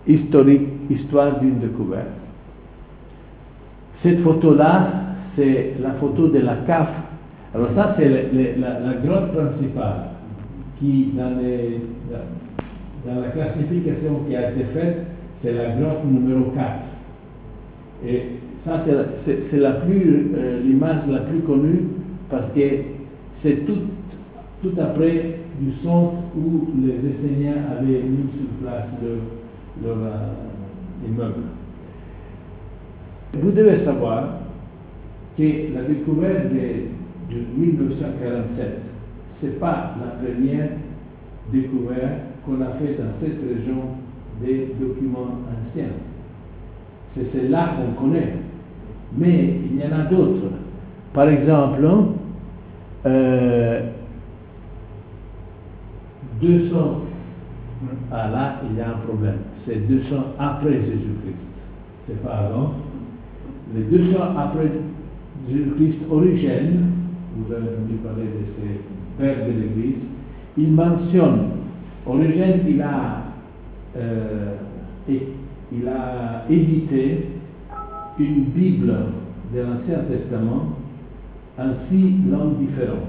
historique, histoire d'une découverte. Cette photo-là, c'est la photo de la cave. Alors ça, c'est la grotte principale qui, dans la classification qui a été faite, c'est la grotte numéro 4. Et ça, c'est l'image la plus connue parce que c'est tout après du centre où les Esséniens avaient mis sur place leur immeuble. Vous devez savoir que la découverte de 1947, ce n'est pas la première découverte qu'on a faite dans cette région des documents anciens. C'est celle-là qu'on connaît. Mais il y en a d'autres. Par exemple, 200, ah là, il y a un problème. C'est 200 après Jésus-Christ. C'est pas avant. Les 200 après Jésus-Christ, Origène, vous avez entendu parler de ces pères de l'Église, il mentionne, Origène, il a édité une Bible de l'Ancien Testament en 6 langues différentes.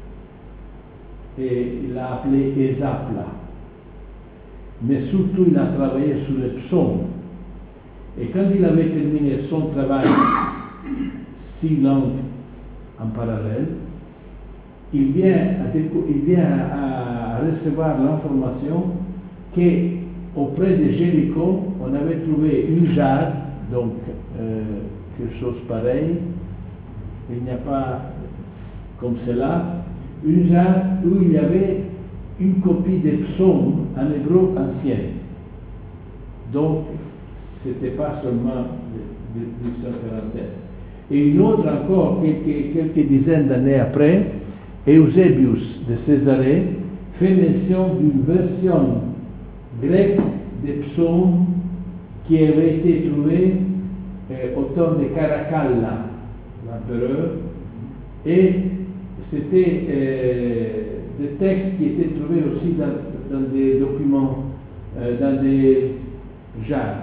Et il l'a appelé Esapla. Mais surtout, il a travaillé sur les psaumes. Et quand il avait terminé son travail, 6 langues en parallèle, il vient à recevoir l'information qu'auprès de Jéricho, on avait trouvé une jarre, donc quelque chose pareil. Il n'y a pas comme cela, une jarre où il y avait une copie des psaumes en hébreu ancien. Donc, ce n'était pas seulement de 1847. Et une autre encore, quelques dizaines d'années après, Eusebius de Césarée fait mention d'une version grecque des psaumes qui avait été trouvée au temps de Caracalla, l'empereur, et c'était des textes qui étaient trouvés aussi dans des documents, dans des jarres.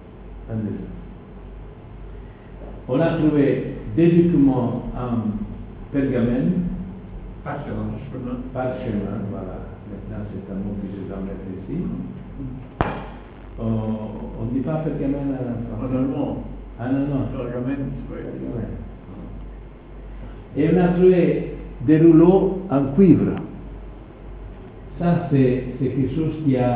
On a trouvé des documents en pergamène, parchemin, voilà. Maintenant, c'est un mot que je dois mettre ici. On ne dit pas pergamène en français. En allemand. En allemand. Pergamène, oui. Et on a trouvé des rouleaux en cuivre. Ça, c'est quelque chose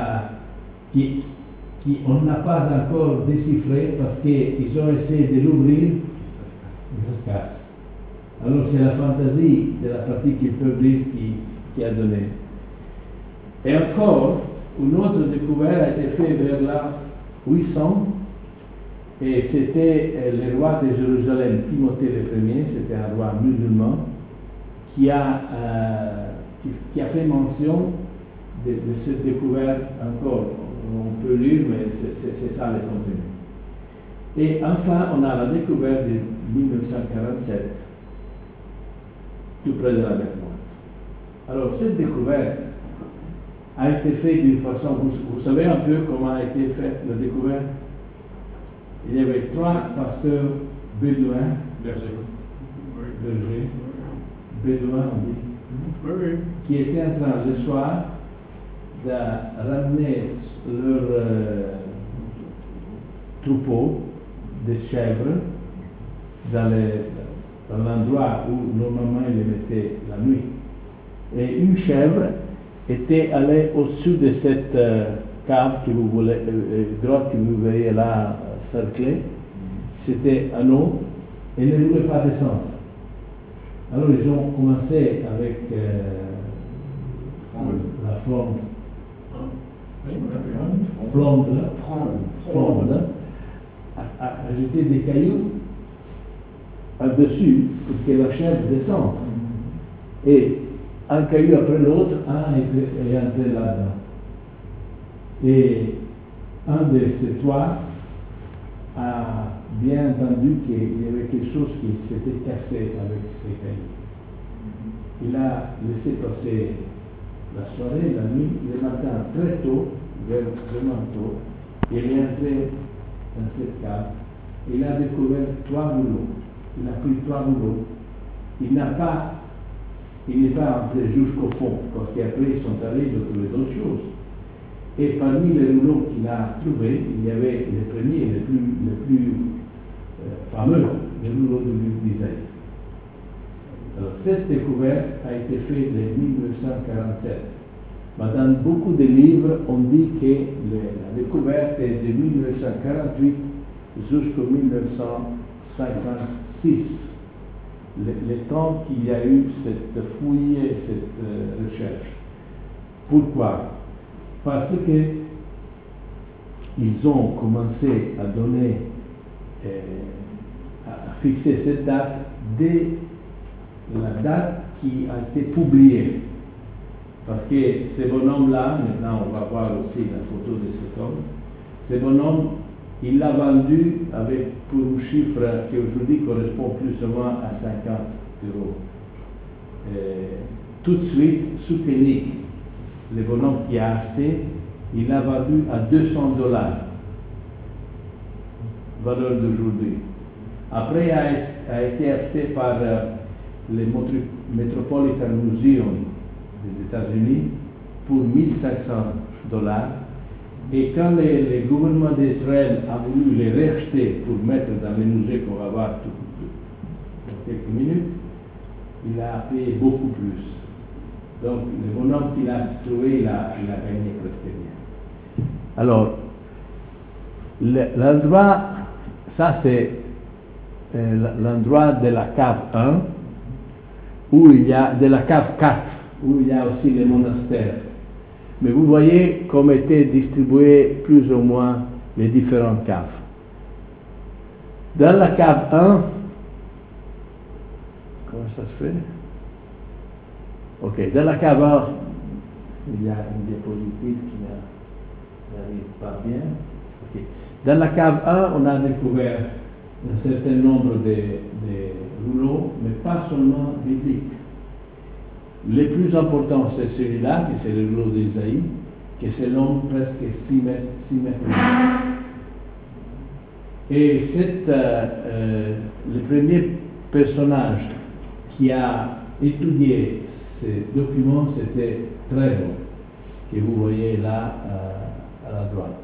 qui on n'a pas encore déchiffré parce qu'ils ont essayé de l'ouvrir, ça se casse. Alors c'est la fantaisie de la pratique qu'ils peuvent lire qui a donné. Et encore, une autre découverte a été faite vers l'an 800, et c'était le roi de Jérusalem, Timothée Ier, c'était un roi musulman, qui a fait mention de cette découverte encore. On peut lire, mais c'est ça le contenu. Et enfin, on a la découverte de 1947, tout près de la mer Morte. Alors, cette découverte a été faite d'une façon, vous savez un peu comment a été faite la découverte? Il y avait 3 pasteurs bédouins, bergers, bédouins, on dit, qui étaient en train le soir de ramener leur troupeau de chèvres dans l'endroit où normalement ils les mettaient la nuit. Et une chèvre était allée au-dessus de cette cave que vous voulez, grotte que vous voyez là cerclée. C'était en eau et ne voulait pas descendre. Alors ils ont commencé avec la fronde. Fronde, à jeter des cailloux au-dessus pour que la chèvre descende. Et un caillou après l'autre, un est entré là-dedans. Et un de ces 3 a bien entendu qu'il y avait quelque chose qui s'était cassé avec ces cailloux. Il a laissé passer la soirée, la nuit, le matin très tôt, vraiment tôt, Il est entré dans cette cave. Il a découvert 3 rouleaux. Il a pris 3 rouleaux. Il n'est pas entré jusqu'au fond, parce qu'après ils sont allés de trouver d'autres choses. Et parmi les rouleaux qu'il a trouvés, il y avait les premiers, les plus fameux, les rouleaux du livre d'Isaïe. Alors, cette découverte a été faite en 1947. Mais dans beaucoup de livres, on dit que la découverte est de 1948 jusqu'en 1956. Le temps qu'il y a eu cette fouille et cette recherche. Pourquoi? Parce que ils ont commencé à donner, à fixer cette date dès la date qui a été publiée. Parce que ce bonhomme-là, maintenant on va voir aussi la photo de cet homme, ce bonhomme, il l'a vendu pour un chiffre qui aujourd'hui correspond plus ou moins à 50 euros. Tout de suite, sous technique, le bonhomme qui a acheté, il l'a vendu à $200, valeur d'aujourd'hui. Après, il a été acheté par le Metropolitan Museum des États-Unis pour $1,500. Et quand le gouvernement d'Israël a voulu les racheter pour mettre dans les musées qu'on va voir dans quelques minutes, il a payé beaucoup plus. Donc, le bonhomme qu'il a trouvé, il a gagné presque rien. Alors, l'endroit, ça c'est l'endroit de la cave 1, où il y a, de la cave 4, où il y a aussi les monastères. Mais vous voyez comme étaient distribuées plus ou moins les différentes caves. Dans la cave 1, comment ça se fait? Ok, dans la cave 1, il y a une diapositive qui n'arrive pas bien. Okay. Dans la cave 1, on a découvert un certain nombre de rouleaux, mais pas seulement bibliques. Le plus important, c'est celui-là, qui c'est le rouleau d'Isaïe, qui c'est long presque 6 mètres. Et le premier personnage qui a étudié ces documents, c'était Trevor, que vous voyez là à la droite.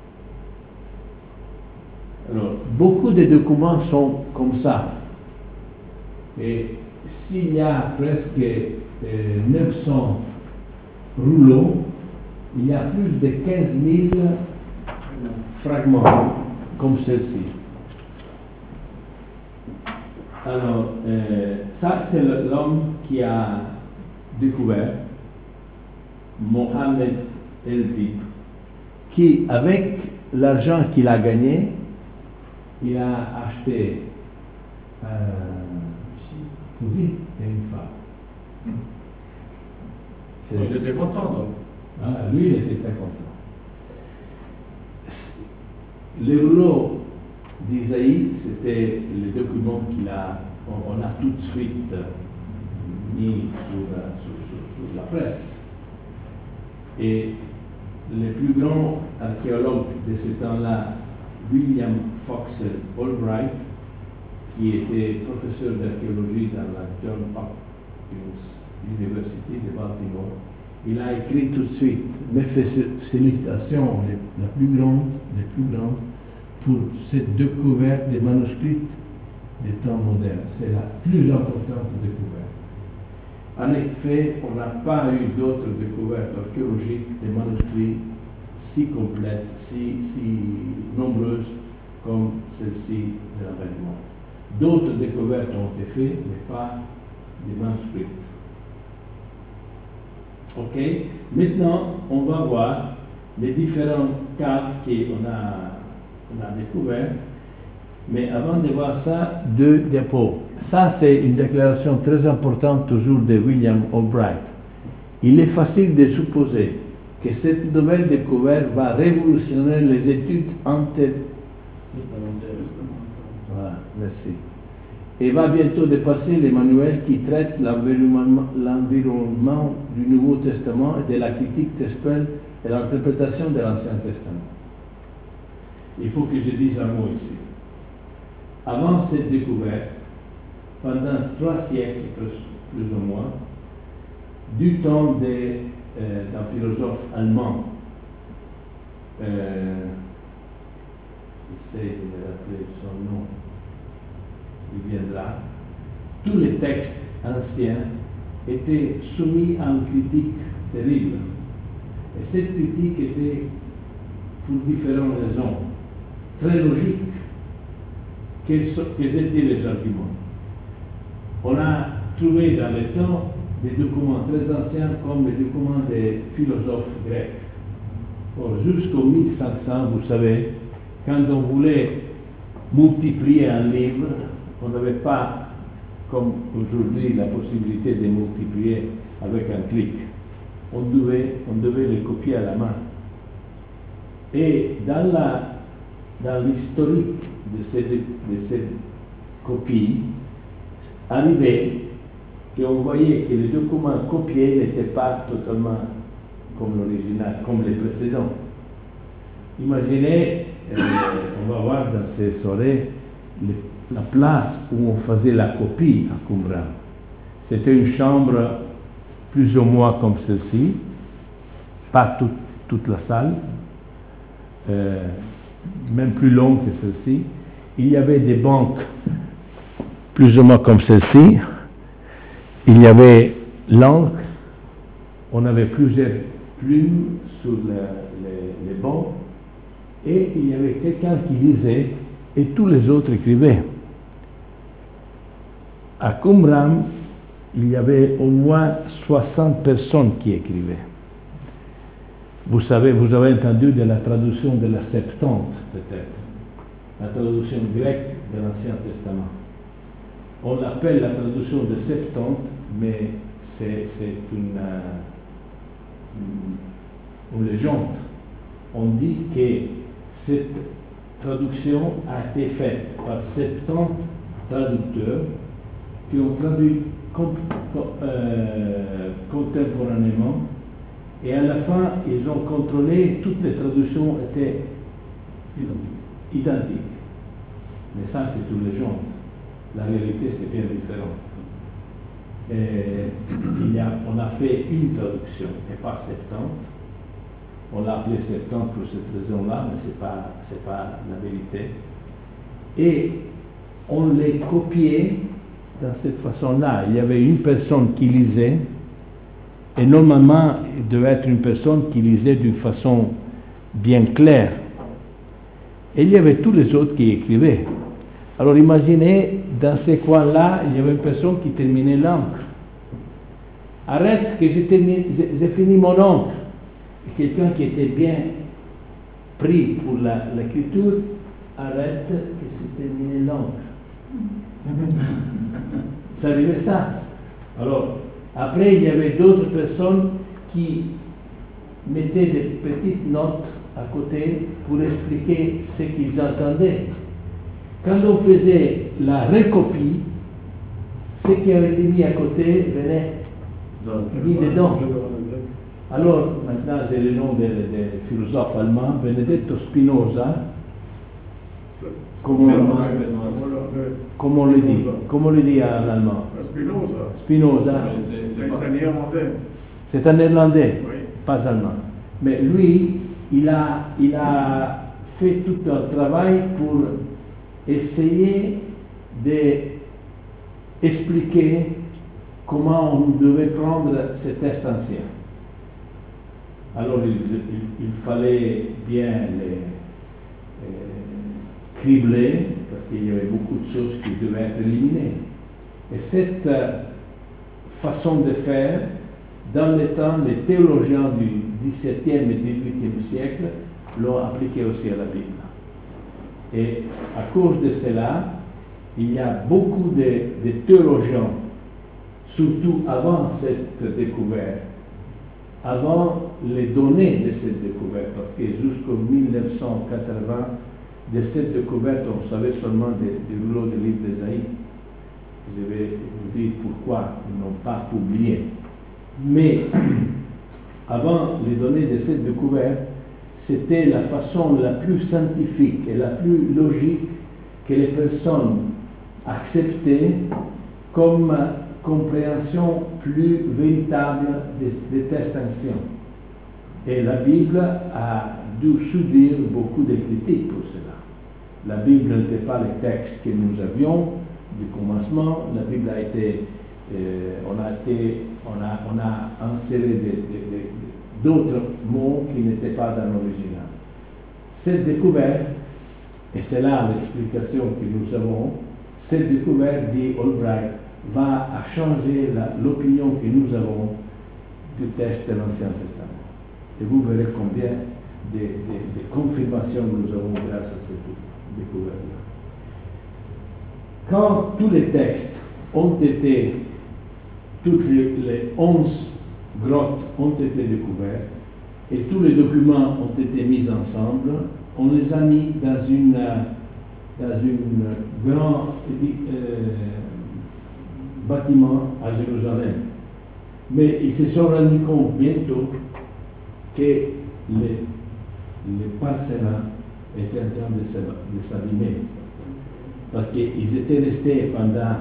Alors, beaucoup de documents sont comme ça. Et s'il y a presque 900 rouleaux, il y a plus de 15 000 fragments comme celle-ci. Alors, ça c'est l'homme qui a découvert, Mohamed El-Dib, qui avec l'argent qu'il a gagné, il a acheté oui, et une femme. Il était content, donc. Ah, lui, il était très content. Le rouleau d'Isaïe, c'était le document on a tout de suite mis sur la presse. Et le plus grand archéologue de ce temps-là, William Foxell Albright, qui était professeur d'archéologie dans la John Hopkins University de Baltimore, il a écrit tout de suite mes félicitations les plus grandes pour cette découverte des manuscrits des temps modernes. C'est la plus importante découverte. En effet, on n'a pas eu d'autres découvertes archéologiques des manuscrits si complètes, si nombreuses comme celle-ci de l'Avènement. D'autres découvertes ont été faites, mais pas des manuscrits. Ok, maintenant on va voir les différentes caves qu'on a découvertes. Mais avant de voir ça, 2 diapos. Ça, c'est une déclaration très importante toujours de William Albright. Il est facile de supposer que cette nouvelle découverte va révolutionner les études Voilà, merci. Et va bientôt dépasser les manuels qui traitent l'environnement du Nouveau Testament et de la critique textuelle et l'interprétation de l'Ancien Testament. il faut que je dise un mot ici. Avant cette découverte, pendant 3 siècles, plus ou moins, du temps d'un philosophe allemand, j'essaie de me rappeler son nom, il viendra, tous les textes anciens étaient soumis à une critique terrible. Et cette critique était pour différentes raisons, très logiques. Quels étaient les arguments? On a trouvé dans le temps des documents très anciens comme les documents des philosophes grecs. Or, jusqu'au 1500, vous savez, quand on voulait multiplier un livre, on n'avait pas, comme aujourd'hui, la possibilité de multiplier avec un clic. On devait les copier à la main. Et dans l'historique de ces copies, arrivait qu'on voyait que les documents copiés n'étaient pas totalement comme l'original, comme les précédents. Imaginez, on va voir dans ces soirées la place où on faisait la copie à Qumran. C'était une chambre plus ou moins comme celle-ci, pas toute la salle, même plus longue que celle-ci. Il y avait des bancs plus ou moins comme celle-ci. Il y avait l'encre. On avait plusieurs plumes sur les bancs. Et il y avait quelqu'un qui lisait et tous les autres écrivaient. À Qumran, il y avait au moins 60 personnes qui écrivaient. Vous avez entendu de la traduction de la Septante, peut-être, la traduction grecque de l'Ancien Testament. On l'appelle la traduction de Septante, mais c'est une légende. On dit que cette traduction a été faite par 70 traducteurs qui ont traduit contemporanément, et à la fin, ils ont contrôlé, toutes les traductions étaient identiques. Mais ça, c'est une légende. La réalité, c'est bien différent. On a fait une traduction, et pas 70. On l'a appelé 70 pour cette raison-là, mais ce n'est pas la vérité. Et on les copiait dans cette façon-là. Il y avait une personne qui lisait, et normalement, il devait être une personne qui lisait d'une façon bien claire. Et il y avait tous les autres qui écrivaient. Alors imaginez, dans ces coins-là, il y avait une personne qui terminait l'encre. Arrête que j'ai fini mon encre. Et quelqu'un qui était bien pris pour l'écriture, arrête que j'ai terminé l'encre. Ça arrivait ça. Alors, après, il y avait d'autres personnes qui mettaient des petites notes à côté pour expliquer ce qu'ils entendaient. Quand on faisait la recopie, ce qui avait été mis à côté venait mis dedans. Alors, maintenant, j'ai le nom des philosophes allemands, Benedetto Spinoza. Comment on le dit? Comment on le dit en allemand? Spinoza. C'est un néerlandais. C'est un néerlandais, Oui. pas allemand. Mais lui, il a fait tout un travail pour essayer d'expliquer comment on devait prendre ces textes anciens. Alors, il fallait bien les cribler, parce qu'il y avait beaucoup de choses qui devaient être éliminées. Et cette façon de faire, dans le temps, les théologiens du XVIIe et XVIIIe siècle l'ont appliqué aussi à la Bible. Et à cause de cela, il y a beaucoup de théologiens, surtout avant cette découverte, avant les données de cette découverte, parce que jusqu'en 1980, de cette découverte, on savait seulement des rouleaux de livres d'Ésaïe. Je vais vous dire pourquoi ils n'ont pas publié. Mais avant les données de cette découverte, c'était la façon la plus scientifique et la plus logique que les personnes acceptaient comme compréhension plus véritable des textes anciens. Et la Bible a dû subir beaucoup de critiques pour cela. La Bible n'était pas le texte que nous avions du commencement. La Bible a été, on a inséré d'autres mots qui n'étaient pas dans l'original. Cette découverte, et c'est là l'explication que nous avons, cette découverte, dit Albright, va changer l'opinion que nous avons du texte de l'Ancien Testament. Et vous verrez combien de confirmations nous avons grâce à cette découverte-là. Quand tous les textes ont été, toutes les 11 grottes ont été découvertes et tous les documents ont été mis ensemble, on les a mis dans une grand bâtiment à Jérusalem. Mais ils se sont rendus compte bientôt que le parchemin était en train de s'abîmer. Parce qu'ils étaient restés pendant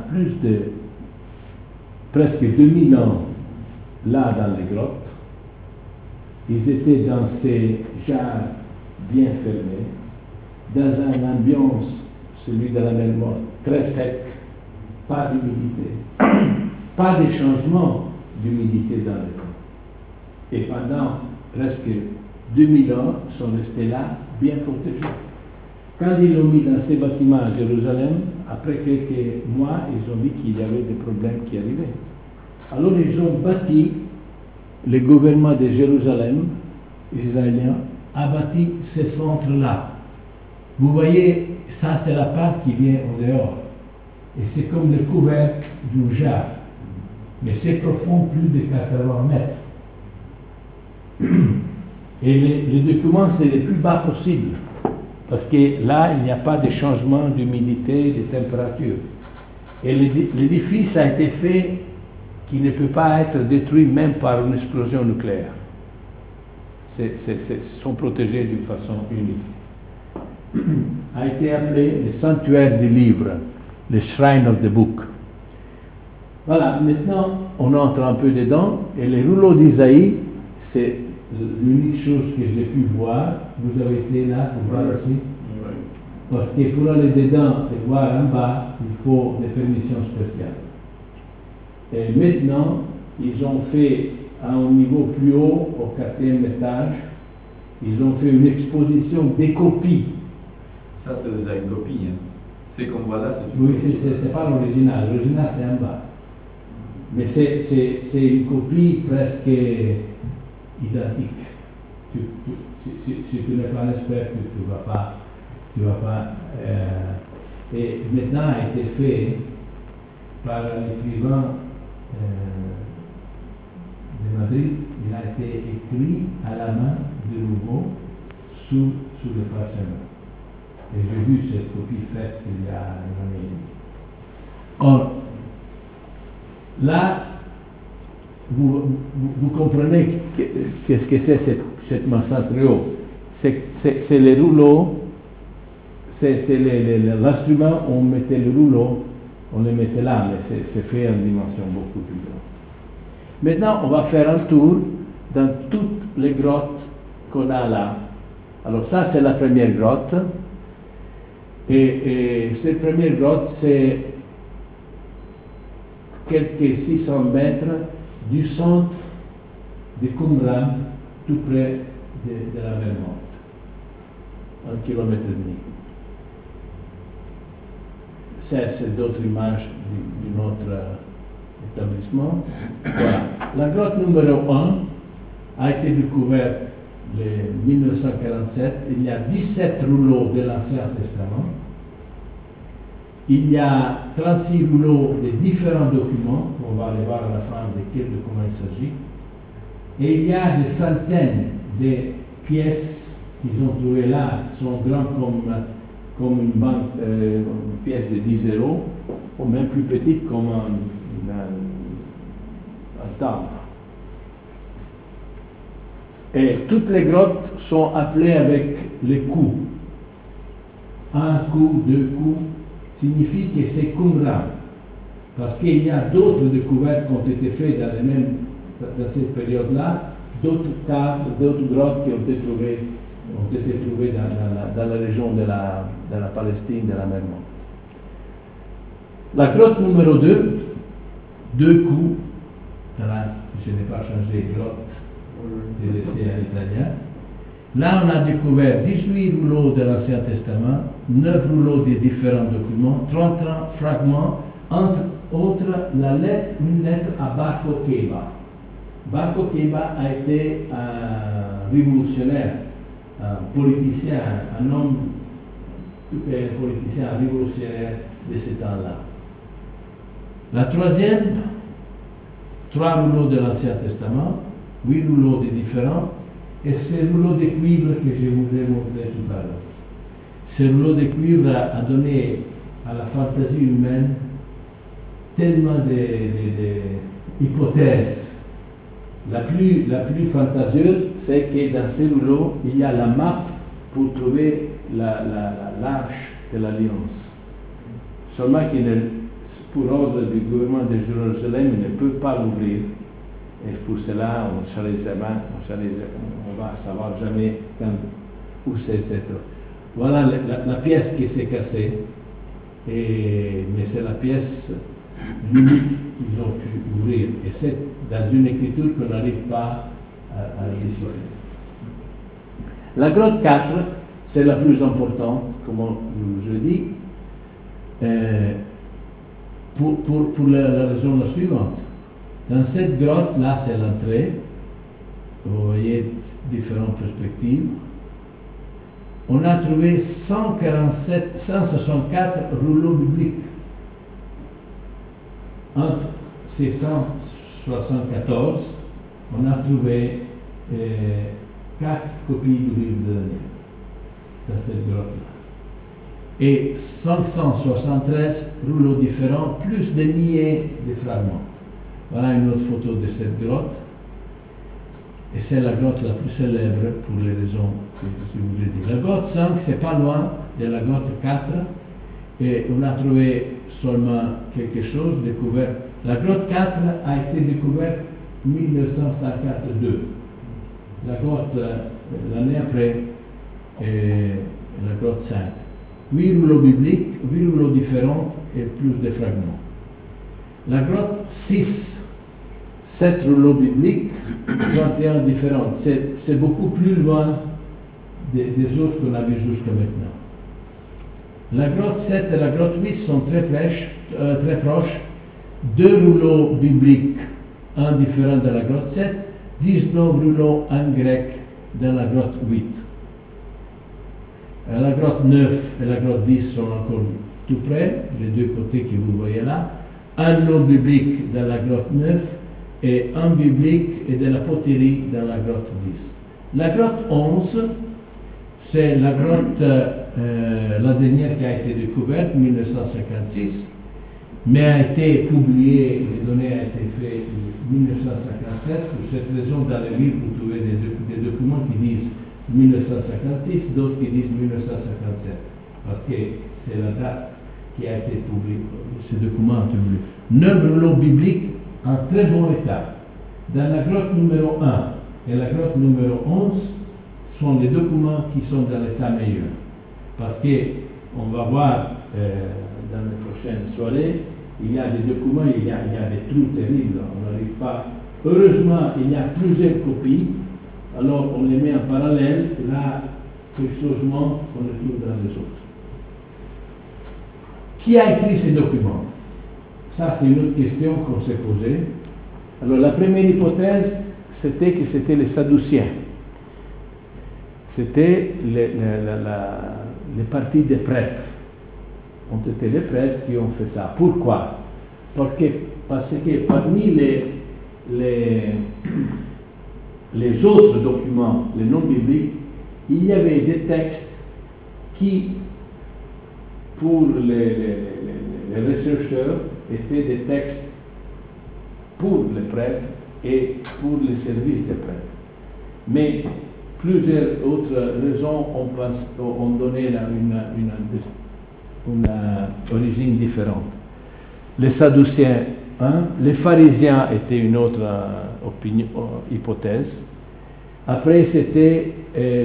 presque 2000 ans là dans les grottes. Ils étaient dans ces jarres bien fermés, dans une ambiance, celui de la mer Morte, très sec, pas d'humidité, pas de changement d'humidité dans les grottes. Et pendant presque 2000 ans, ils sont restés là, bien protégés. Quand ils l'ont mis dans ces bâtiments à Jérusalem, après quelques mois, ils ont vu qu'il y avait des problèmes qui arrivaient. Alors ils ont bâti, le gouvernement de Jérusalem, israélien, a bâti ce centre-là. Vous voyez, ça c'est la part qui vient au dehors. Et c'est comme le couvercle d'une jarre. Mais c'est profond, plus de 80 mètres. Et les documents, c'est le plus bas possible. Parce que là, il n'y a pas de changement d'humidité, de température. Et l'édifice a été fait qui ne peut pas être détruit même par une explosion nucléaire. Sont protégés d'une façon unique. A été appelé le sanctuaire du livre, le Shrine of the Book. Voilà, maintenant on entre un peu dedans, et les rouleaux d'Isaïe, c'est l'unique chose que j'ai pu voir. Vous avez été là pour voir aussi? Parce que pour aller dedans et voir en bas, il faut des permissions spéciales. Et maintenant, ils ont fait à un niveau plus haut, au 4e étage, ils ont fait une exposition des copies. Ça, c'est déjà une copie. Hein. C'est qu'on voit là, c'est une oui, copie. c'est pas l'original. L'original, c'est en bas. Mais c'est une copie presque identique. Si tu n'es pas un expert, tu vas pas. Et maintenant a été fait par l'écrivain de Madrid. Il a été écrit à la main de nouveau sous le parchemin. Et j'ai vu cette copie faite il y a une année et demie. Or, là, vous comprenez qu'est-ce que c'est cette maçon très haut. C'est les rouleaux, c'est l'instrument, on mettait le rouleau, on le mettait là, mais c'est fait en dimension beaucoup plus grande. Maintenant, on va faire un tour dans toutes les grottes qu'on a là. Alors ça, c'est la première grotte. Et cette première grotte, c'est quelques 600 mètres du centre de Qumran, tout près de la mer Morte, 1,5 km. Ça, c'est d'autres images de notre établissement. Voilà. La grotte numéro 1 a été découverte en 1947. Il y a 17 rouleaux de l'Ancien Testament. Il y a 36 rouleaux de différents documents. On va aller voir à la fin de quels documents il s'agit. Et il y a des centaines de pièces qu'ils ont trouvées là, qui sont grandes comme une pièce de 10 euros, ou même plus petite comme un timbre. Et toutes les grottes sont appelées avec les coups. Un coup, deux coups, signifie que c'est Qumran. Parce qu'il y a d'autres découvertes qui ont été faites dans cette période-là, d'autres caves, d'autres grottes qui ont été trouvées dans la région de la Palestine, de la mer Morte. La grotte numéro 2, deux coups, là, je n'ai pas changé grotte, j'ai laissé à l'italien. Là, on a découvert 18 rouleaux de l'Ancien Testament, 9 rouleaux des différents documents, 30 fragments, entre autres une lettre à Bar Kokheba. Bar Kokheba a été un révolutionnaire, un politicien, un homme, politicien, un révolutionnaire de ce temps-là. La troisième, 3 rouleaux de l'Ancien Testament, 8 rouleaux de différents, et ces rouleaux de cuivre que je vous ai montré tout à l'heure. Ces rouleaux de cuivre a donné à la fantaisie humaine tellement d'hypothèses. La plus fantaseuse, c'est que dans ces rouleaux, il y a la map pour trouver l'arche de l'Alliance. Seulement pour ordre du gouvernement de Jérusalem, il ne peut pas l'ouvrir. Et pour cela, on ne va savoir jamais où c'est cette. Voilà la pièce qui s'est cassée. Mais c'est la pièce l'unique qu'ils ont pu ouvrir. Et c'est dans une écriture qu'on n'arrive pas à déchiffrer. La grotte 4, c'est la plus importante, comme je dis, pour la raison suivante. Dans cette grotte, là, c'est l'entrée. Vous voyez différentes perspectives. On a trouvé 164 rouleaux bibliques. Entre ces 174, on a trouvé 4 copies du livre de Daniel dans cette grotte-là. Et 573 rouleaux différents, plus des milliers de fragments. Voilà une autre photo de cette grotte. Et c'est la grotte la plus célèbre pour les raisons que je vous ai dit. La grotte 5, c'est pas loin de la grotte 4. Et on a trouvé seulement quelque chose découvert. La grotte 4 a été découverte en 1952. La grotte, l'année après, la grotte 5. 8 rouleaux bibliques, 8 rouleaux différents et plus de fragments. La grotte 6, 7 rouleaux bibliques, 31 différents. C'est beaucoup plus loin des autres qu'on a vus jusqu'à maintenant. La grotte 7 et la grotte 8 sont très proches. 2 rouleaux bibliques, un différent de la grotte 7, 19 rouleaux en grec dans la grotte 8. La grotte 9 et la grotte 10 sont encore tout près, les deux côtés que vous voyez là. Un rouleau biblique dans la grotte 9 et un biblique et de la poterie dans la grotte 10. La grotte 11, c'est la grotte, la dernière qui a été découverte, 1956, mais a été publiée, les données ont été faites en 1957. Pour cette raison, dans les livres, vous trouvez des documents qui disent 1956, d'autres qui disent 1957, parce que c'est la date qui a été publiée, ces documents ont été publiés. 9 rouleaux bibliques en très bon état. Dans la grotte numéro 1 et la grotte numéro 11 sont les documents qui sont dans l'état meilleur. Parce qu'on va voir dans les prochaines soirées, il y a des documents, il y a des trous terribles, on n'arrive pas. Heureusement, il y a plusieurs copies, alors on les met en parallèle, là, quelque chose manque, on le trouve dans les autres. Qui a écrit ces documents? Ça, c'est une autre question qu'on s'est posée. Alors, la première hypothèse, c'était que c'était les Sadduciens. C'était les partis des prêtres. Ont été les prêtres qui ont fait ça. Pourquoi? Parce que parmi les autres documents, les non bibliques, il y avait des textes qui, pour les rechercheurs, étaient des textes pour les prêtres et pour les services des prêtres. Mais plusieurs autres raisons ont donné une origine différente. Les Sadducéens, les pharisiens étaient une autre hypothèse. Après, c'était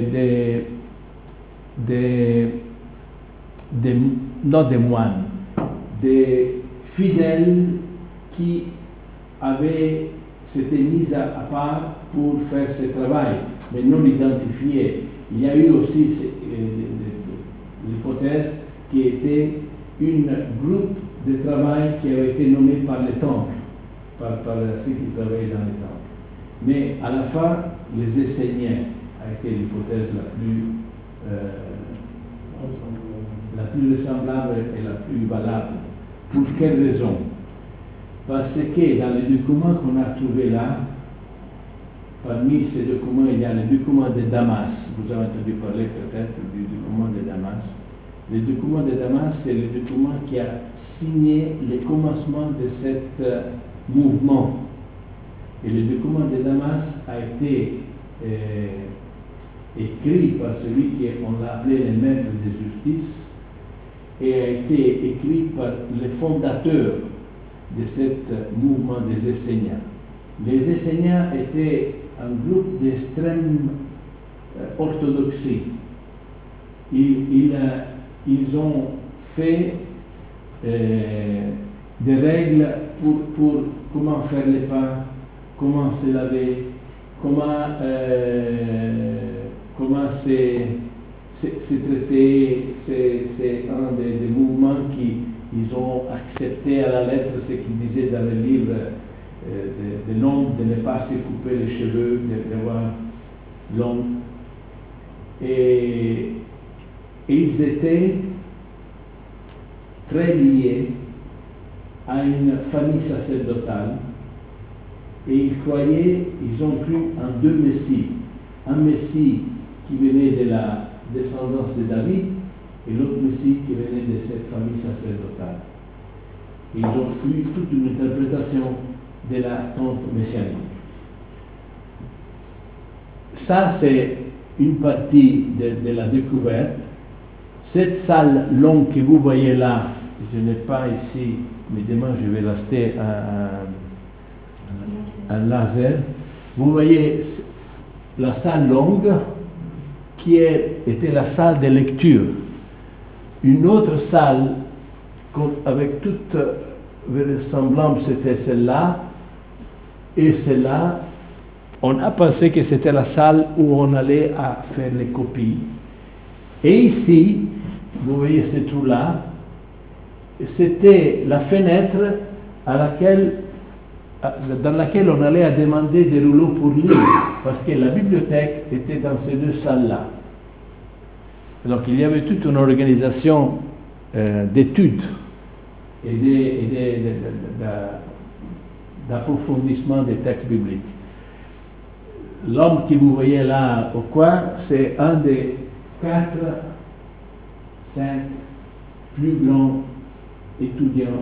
non des moines, des fidèles qui s'étaient mis à part pour faire ce travail, mais non identifiés. Il y a eu aussi l'hypothèse qui était un groupe de travail qui avait été nommé par le temple, par ceux qui travaillaient dans le temple. Mais à la fin, les Esséniens a été l'hypothèse la plus ressemblable et la plus valable. Pour quelle raison? Parce que dans les documents qu'on a trouvés là, parmi ces documents, il y a le document de Damas. Vous avez entendu parler peut-être du document de Damas. Le document de Damas, c'est le document qui a signé le commencement de ce mouvement. Et le document de Damas a été écrit par celui qu'on l'a appelé le maître de justice et a été écrit par les fondateurs de ce mouvement des Esséniens. Les Esséniens étaient un groupe d'extrême orthodoxie. Ils ont fait des règles pour comment faire les pains, comment se laver, comment se traiter. C'est un des mouvements qu'ils ont accepté à la lettre ce qu'ils disaient dans le livre de l'homme, de ne pas se couper les cheveux, d'avoir l'homme. Et ils étaient très liés à une famille sacerdotale et ils ont cru en deux messies. Un messie qui venait de la descendance de David et l'autre messie qui venait de cette famille sacerdotale. Ils ont eu toute une interprétation de l'attente messianique. Ça, c'est une partie de la découverte. Cette salle longue que vous voyez là, je n'ai pas ici, mais demain je vais l'acheter un laser. Vous voyez la salle longue qui était la salle de lecture. Une autre salle avec toute vraisemblance, c'était celle-là et celle-là. On a pensé que c'était la salle où on allait à faire les copies. Et ici, vous voyez ce trou-là, c'était la fenêtre dans laquelle on allait à demander des rouleaux pour lire, parce que la bibliothèque était dans ces deux salles-là. Donc il y avait toute une organisation d'études et d'approfondissement des textes bibliques. L'homme que vous voyez là au coin, c'est un des 4-5 plus grands étudiants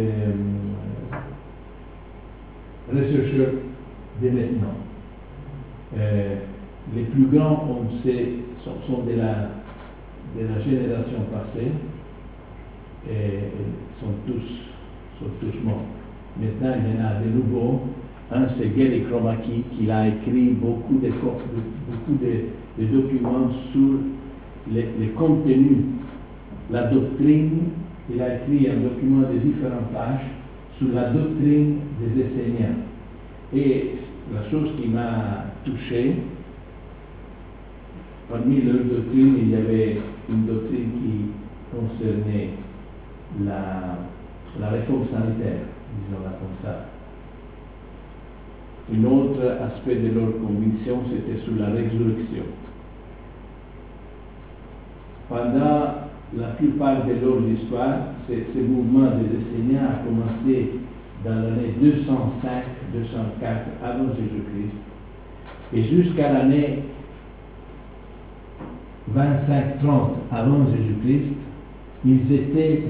rechercheurs de maintenant. Les plus grands, on sait, sont de la génération passée et sont tous morts. Maintenant, il y en a de nouveaux. Un, c'est Gary Kromaki, qui a écrit beaucoup de documents sur les contenus, la doctrine. Il a écrit un document de différentes pages sur la doctrine des Esséniens. Et la chose qui m'a touché, parmi leurs doctrines, il y avait une doctrine qui concernait la réforme sanitaire, disons-la comme ça. Un autre aspect de leur conviction, c'était sur la résurrection. Pendant la plupart de leur histoire, ce mouvement des Esséniens a commencé dans l'année 205-204 avant Jésus-Christ et jusqu'à l'année 25-30 avant Jésus-Christ, ils s'étaient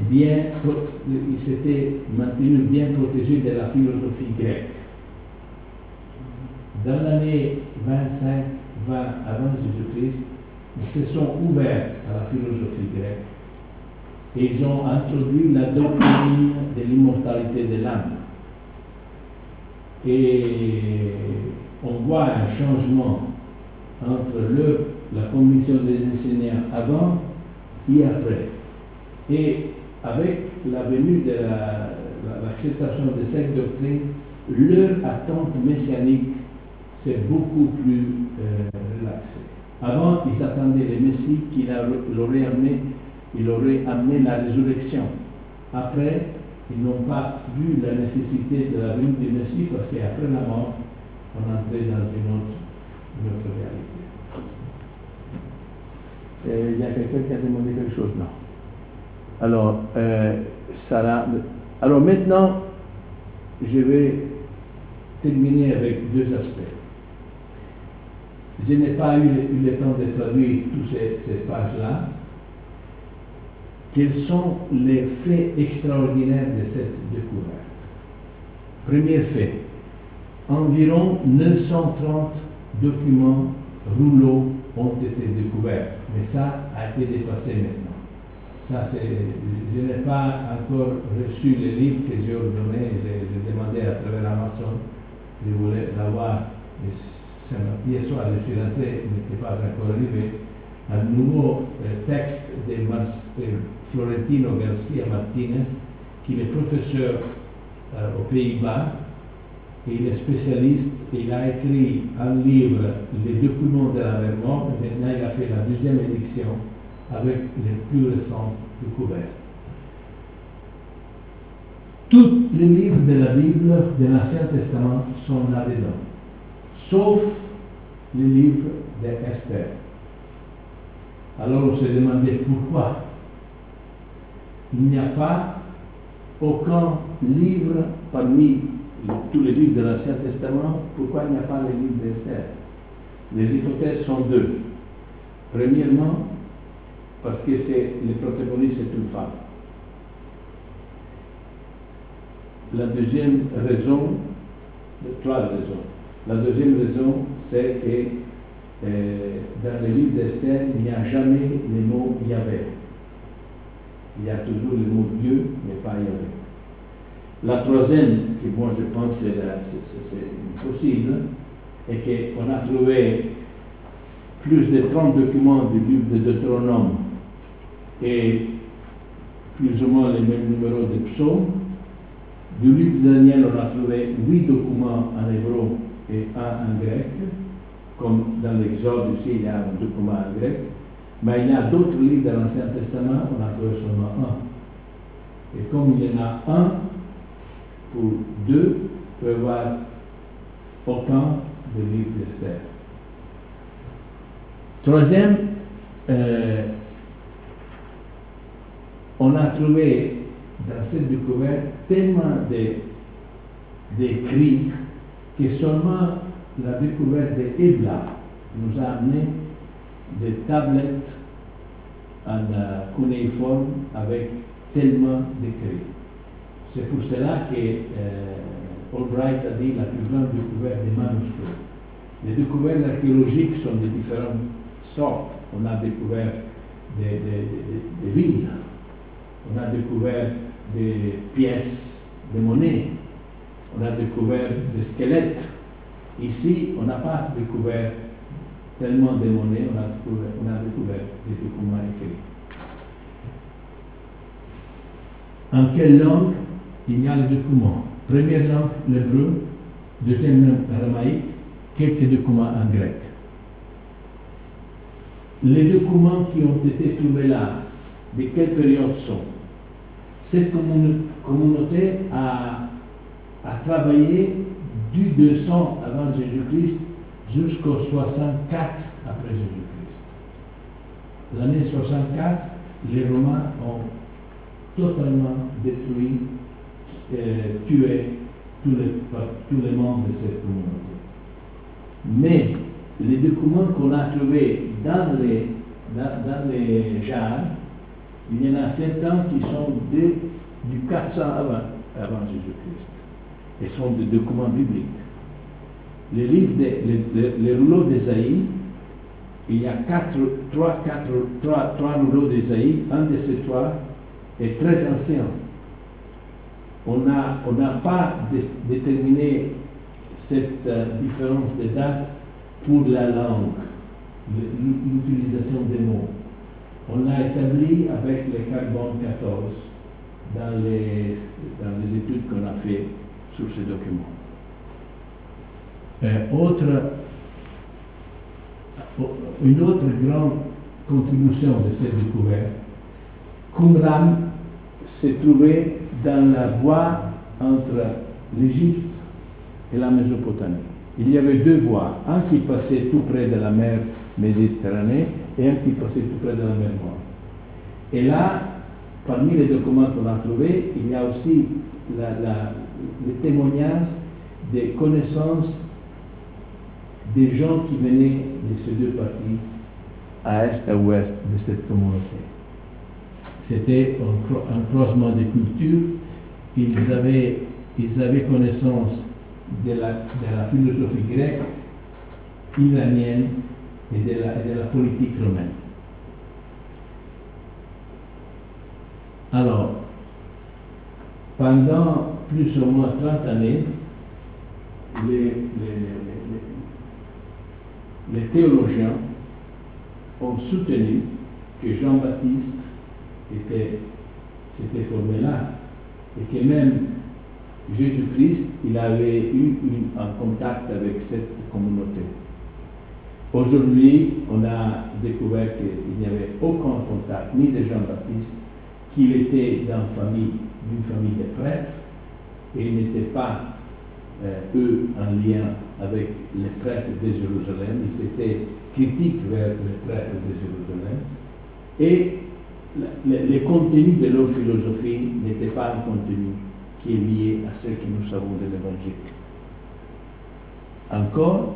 maintenus bien protégés de la philosophie grecque. Dans l'année va avant Jésus-Christ, ils se sont ouverts à la philosophie grecque et ils ont introduit la doctrine de l'immortalité de l'âme. Et on voit un changement entre la commission des enseignants avant et après. Et avec la venue de l'acceptation de cette doctrine, leur attente messianique s'est beaucoup plus relaxée. Avant, ils attendaient le Messie qui il aurait amené la résurrection. Après, ils n'ont pas vu la nécessité de la venue du Messie parce qu'après la mort, on entrait dans une autre réalité. Il y a quelqu'un qui a demandé quelque chose? Non. Alors, Sarah. Alors maintenant, je vais terminer avec deux aspects. Je n'ai pas eu le temps de traduire toutes ces pages-là. Quels sont les faits extraordinaires de cette découverte? Premier fait, environ 930 documents rouleaux ont été découverts, mais ça a été dépassé maintenant. Je n'ai pas encore reçu le livre que j'ai ordonné, j'ai demandé à travers Amazon, je voulais l'avoir. Hier soir, je suis rentré, il n'était pas encore arrivé, un nouveau texte de Florentino Garcia Martinez, qui est professeur aux Pays-Bas, et il est spécialiste, il a écrit un livre, Les documents de la mer morte, maintenant il a fait la deuxième édition avec les plus récentes découvertes. Tous les livres de la Bible, de l'Ancien Testament, sont là-dedans, sauf le livre d'Esther. Alors on se demandait pourquoi il n'y a pas aucun livre parmi tous les livres de l'Ancien Testament, pourquoi il n'y a pas le livre d'Esther? Les hypothèses sont deux. Premièrement, parce que le protagoniste est une femme. La deuxième raison, trois raisons. La deuxième raison, c'est que dans le livre d'Esther, il n'y a jamais le mot Yahvé. Il y a toujours le mot Dieu, mais pas Yahvé. La troisième, que moi je pense que c'est impossible, est qu'on a trouvé plus de 30 documents du livre de Deutéronome et plus ou moins les mêmes numéros de psaumes. Du livre de Daniel, on a trouvé 8 documents en hébreu et un en grec, comme dans l'Exode aussi, il y a un document en grec. Mais il y a d'autres livres de l'Ancien Testament, on a trouvé seulement un. Et comme il y en a un, pour deux, il peut y avoir autant de livres d'Esther. Troisième, on a trouvé dans cette découverte tellement d'écrits que seulement la découverte d'Ebla nous a amené des tablettes en cunéiforme avec tellement d'écrits. C'est pour cela que Albright a dit la plus grande découverte des manuscrits. Les découvertes archéologiques sont de différentes sortes. On a découvert des villes, on a découvert des pièces de monnaie, on a découvert des squelettes. Ici, on n'a pas découvert tellement de monnaies, on a découvert des documents écrits. En quelle langue il y a les documents? Première langue, l'hébreu, deuxième langue, l'aramaïque, quelques documents en grec. Les documents qui ont été trouvés là, de quelle période sont? Cette communauté a travaillé du 200 avant Jésus-Christ jusqu'au 64 après Jésus-Christ. L'année 64, les Romains ont totalement détruit, tué tous les membres de cette communauté. Mais les documents qu'on a trouvés dans les jarres, il y en a certains qui sont du 400 avant Jésus-Christ et sont des documents bibliques. Les rouleaux d'Ésaïe il y a trois rouleaux d'Ésaïe. Un de ces trois est très ancien. On n'a pas déterminé cette différence de date pour la langue, l'utilisation des mots. On l'a établi avec le carbone 14 dans les études qu'on a fait sur ces documents. Une autre grande contribution de cette découverte, Qumran s'est trouvé dans la voie entre l'Égypte et la Mésopotamie. Il y avait deux voies, un qui passait tout près de la mer Méditerranée et un qui passait tout près de la mer Noire. Et là, parmi les documents qu'on a trouvés, il y a aussi les témoignages des connaissances des gens qui venaient de ces deux parties, à est et à ouest de cette communauté. C'était un croisement de cultures. Ils avaient connaissance de la philosophie grecque, iranienne et de la politique romaine. Alors, pendant plus ou moins 30 années, les théologiens ont soutenu que Jean-Baptiste s'était formé là et que même Jésus-Christ, il avait eu un contact avec cette communauté. Aujourd'hui, on a découvert qu'il n'y avait aucun contact, ni de Jean-Baptiste, qu'il était d'une famille de prêtres, et il n'était pas, eux, en lien avec les prêtres de Jérusalem. Ils étaient critiques vers les prêtres de Jérusalem, et le contenu de leur philosophie n'était pas un contenu qui est lié à ce que nous savons de l'Évangile. Encore,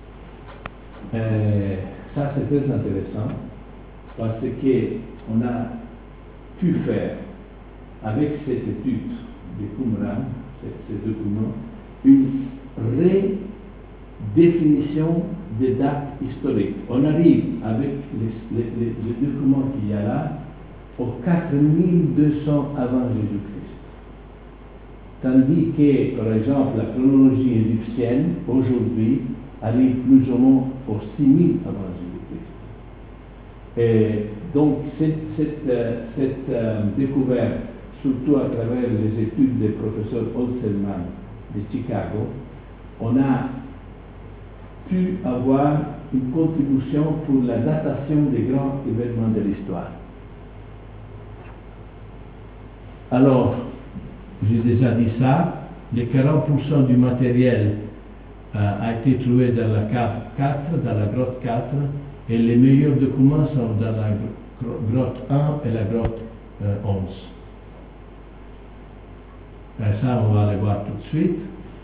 ça c'est très intéressant, parce qu'on a pu faire, avec cette étude de Qumran, ces documents, une redéfinition des dates historiques. On arrive, avec les documents qu'il y a là, au 4200 avant Jésus-Christ. Tandis que, par exemple, la chronologie égyptienne, aujourd'hui, arrive plus ou moins au 6000 avant Jésus-Christ. Et donc, cette découverte, surtout à travers les études du professeur Holzerman de Chicago, on a pu avoir une contribution pour la datation des grands événements de l'histoire. Alors, j'ai déjà dit ça, les 40% du matériel a été trouvé dans la cave 4, dans la grotte 4, et les meilleurs documents sont dans la grotte 1 et la grotte 11. Et ça, on va le voir tout de suite.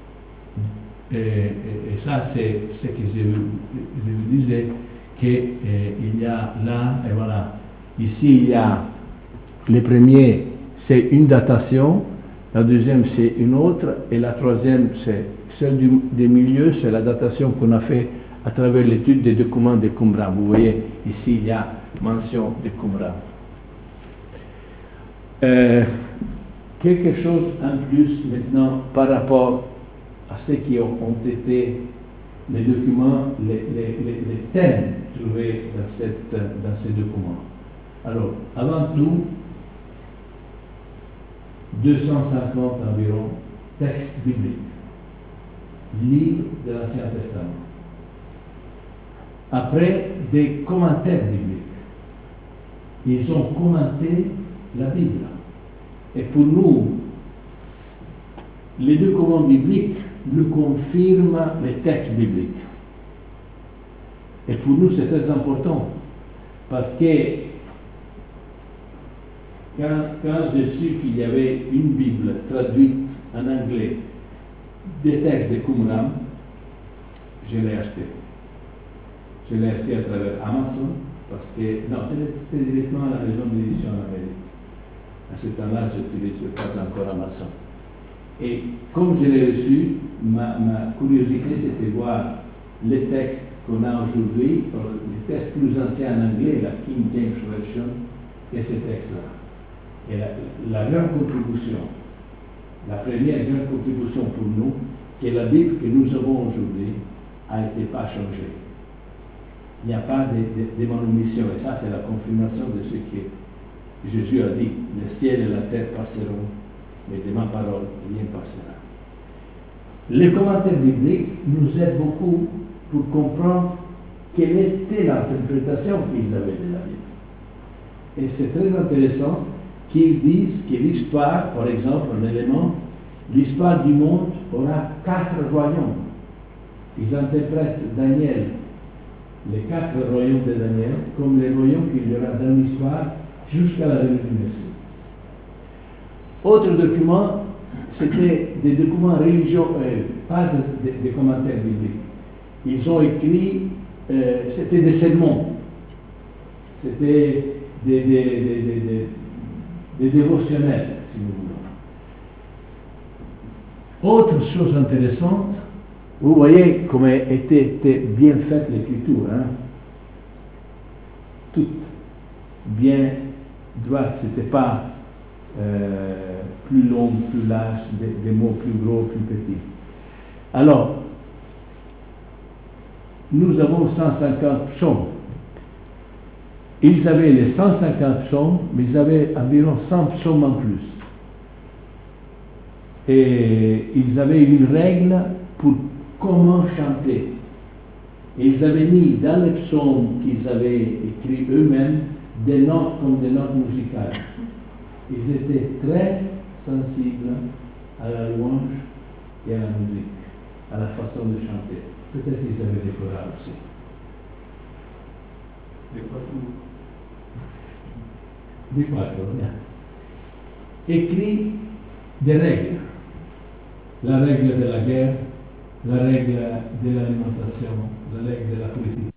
Et ça, c'est ce que je vous disais, qu'il y a là, et voilà, ici, il y a le premier, c'est une datation, la deuxième, c'est une autre, et la troisième, c'est celle des milieux, c'est la datation qu'on a fait à travers l'étude des documents de Qumran. Vous voyez, ici, il y a mention de Qumran. Quelque chose en plus maintenant par rapport à ce qui ont été les documents, les thèmes trouvés dans ces documents. Alors, avant tout, 250 environ textes bibliques, livres de l'Ancien Testament. Après, des commentaires bibliques. Ils ont commenté la Bible. Et pour nous, les documents bibliques nous confirment les textes bibliques. Et pour nous, c'est très important, parce que quand j'ai su qu'il y avait une Bible traduite en anglais des textes de Qumran, je l'ai acheté. Je l'ai acheté à travers Amazon, parce que, non, c'était directement à la maison d'édition en Amérique. À ce temps-là, je n'utilisais pas encore Amazon. Et comme je l'ai reçu, ma curiosité, c'était de voir les textes qu'on a aujourd'hui, les textes plus anciens en anglais, la King James Version, et ce texte-là. Et la grande contribution, la première grande contribution pour nous, que la Bible que nous avons aujourd'hui a été pas changée. Il n'y a pas de manumission, et ça c'est la confirmation de ce que Jésus a dit. Le ciel et la terre passeront, mais de ma parole, rien passera. Les commentaires bibliques nous aident beaucoup pour comprendre quelle était l'interprétation qu'ils avaient de la Bible. Et c'est très intéressant qu'ils disent que l'histoire, par exemple, un élément, l'histoire du monde aura 4 royaumes. Ils interprètent Daniel, les 4 royaumes de Daniel, comme les royaumes qu'il y aura dans l'histoire jusqu'à la venue du Messie. Autre document, c'était des documents religieux, pas des commentaires bibliques. Ils ont écrit, c'était des sermons, c'était des dévotionnels, si nous voulons. Autre chose intéressante, vous voyez comment était bien faite l'écriture, hein? Toute bien droite, c'était pas plus long, plus large, des mots plus gros, plus petits. Alors, nous avons 150 psaumes. Ils avaient les 150 psaumes, mais ils avaient environ 100 psaumes en plus. Et ils avaient une règle pour comment chanter. Et ils avaient mis dans les psaumes qu'ils avaient écrits eux-mêmes des notes comme des notes musicales. Ils étaient très sensibles à la louange et à la musique, à la façon de chanter. Peut-être qu'ils avaient des chorales aussi. Des quatuors. Des quatuors, bien. Écrit des règles. La règle de la guerre, la règle de l'alimentation, la règle de la politique.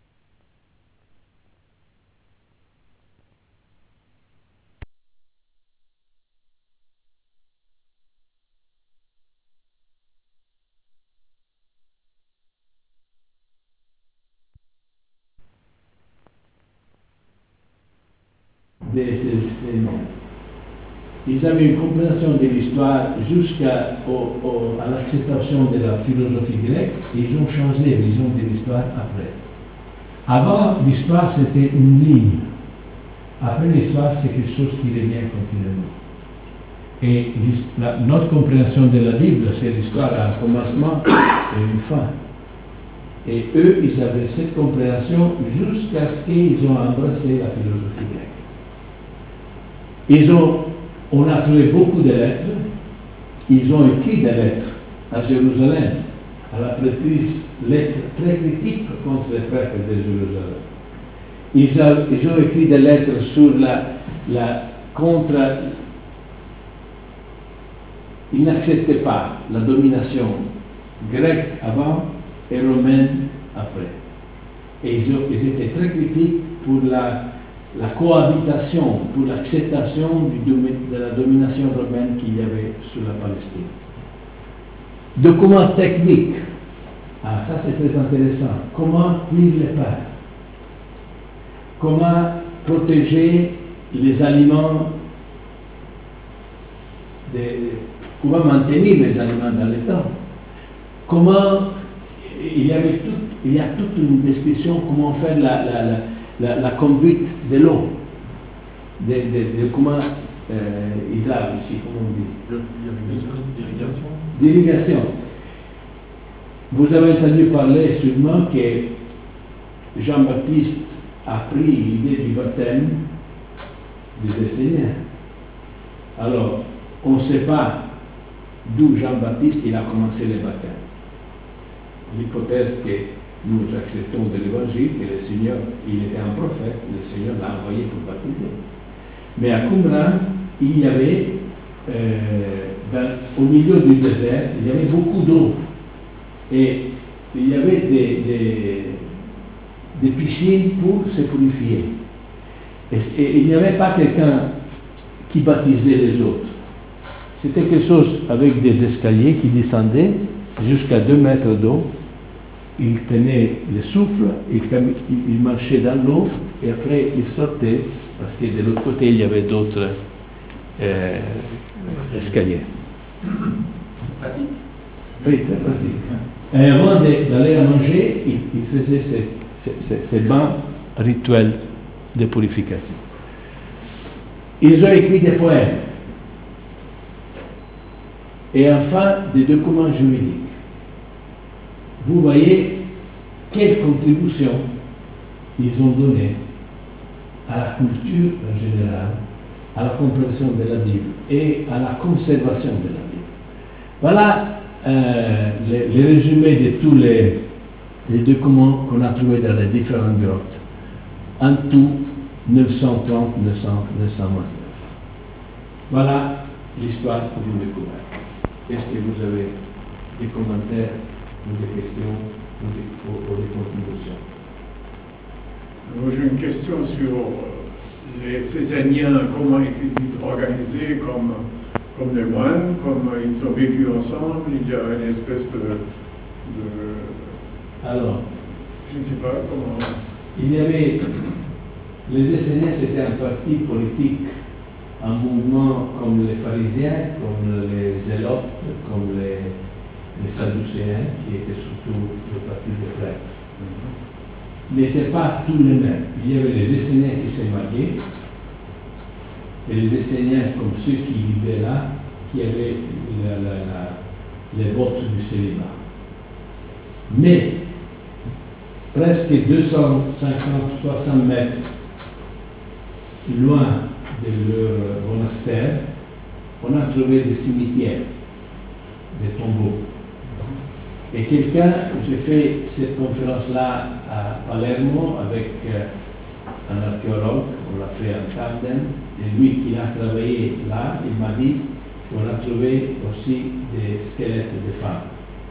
De ces éléments. Ils avaient une compréhension de l'histoire jusqu'à l'acceptation de la philosophie grecque, et ils ont changé la vision de l'histoire après. Avant, l'histoire c'était une ligne. Après, l'histoire c'est quelque chose qui revient continuellement. Et notre compréhension de la Bible, c'est l'histoire à un commencement et une fin. Et eux, ils avaient cette compréhension jusqu'à ce qu'ils ont embrassé la philosophie grecque. On a trouvé beaucoup de lettres. Ils ont écrit des lettres à Jérusalem, à la prêtrise, lettres très critiques contre les prêtres de Jérusalem. Ils ont écrit des lettres sur contre. Ils n'acceptaient pas la domination grecque avant et romaine après. Et ils étaient très critiques pour la cohabitation, pour l'acceptation de la domination romaine qu'il y avait sur la Palestine. Documents techniques. Ah, ça c'est très intéressant. Comment cuire les pains? Comment protéger les aliments? Comment maintenir les aliments dans le temps? Comment il y a toute une description comment faire la conduite de l'eau, de comment hydraulique ici, comment on dit? D'irrigation. Vous avez entendu parler sûrement que Jean-Baptiste a pris l'idée du baptême du Seigneur. Alors, on ne sait pas d'où Jean-Baptiste il a commencé le baptême. L'hypothèse que nous acceptons de l'évangile, que le Seigneur, il était un prophète, le Seigneur l'a envoyé pour baptiser. Mais à Qumran, il y avait, au milieu du désert, il y avait beaucoup d'eau. Et il y avait des piscines pour se purifier. Et il n'y avait pas quelqu'un qui baptisait les autres. C'était quelque chose avec des escaliers qui descendaient jusqu'à 2 mètres d'eau. il tenait le souffle, il marchait dans l'eau et après il sortait parce que de l'autre côté il y avait d'autres escaliers. Pratique. Oui, très pratique. Et avant d'aller à manger, il faisait ces bains rituels de purification. Ils ont écrit des poèmes et enfin des documents juridiques. Vous voyez quelle contribution ils ont donnée à la culture en général, à la compréhension de la Bible et à la conservation de la Bible. Voilà le résumé de tous les documents qu'on a trouvés dans les différentes grottes. En tout, 930, 929. Voilà l'histoire d'une découverte. Est-ce que vous avez des commentaires ou des questions ou des contributions? Moi, j'ai une question sur ces Indiens, comment étaient-ils organisés comme des moines, comme ils ont vécu ensemble, il y a une espèce de Alors, je ne sais pas comment... il y avait, les Esséniens c'était un parti politique, un mouvement comme les pharisiens, comme les zélotes, comme les sadducéens, qui étaient surtout le parti des prêtres. Mais ce n'étaient pas tous les mêmes. Il y avait les Esséniens qui s'est mariés, et les Esséniens comme ceux qui vivaient là, qui avaient les votes du célibat. Mais, presque 250-300 mètres loin de leur monastère, on a trouvé des cimetières, des tombeaux. Et j'ai fait cette conférence-là à Palermo avec un archéologue, on l'a fait en tandem, et lui qui a travaillé là, il m'a dit qu'on a trouvé aussi des squelettes de femmes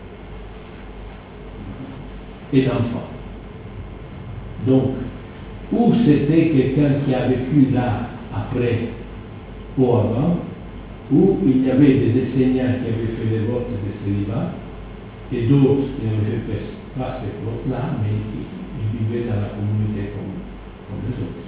et d'enfants. Donc, ou c'était quelqu'un qui a vécu là après ou avant, ou il y avait des Esséniens qui avaient fait les votes de célibat, et d'autres qui n'avaient fait pas ces votes-là, mais ils vivaient dans la communauté comme les autres.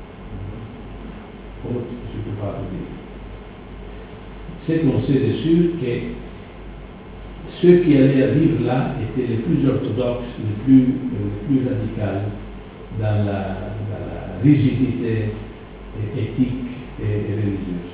Autre, je ne peux pas vous dire. C'est qu'on sait de sûr que ceux qui allaient vivre là étaient les plus orthodoxes, les plus radicaux dans la rigidité éthique et religieuse.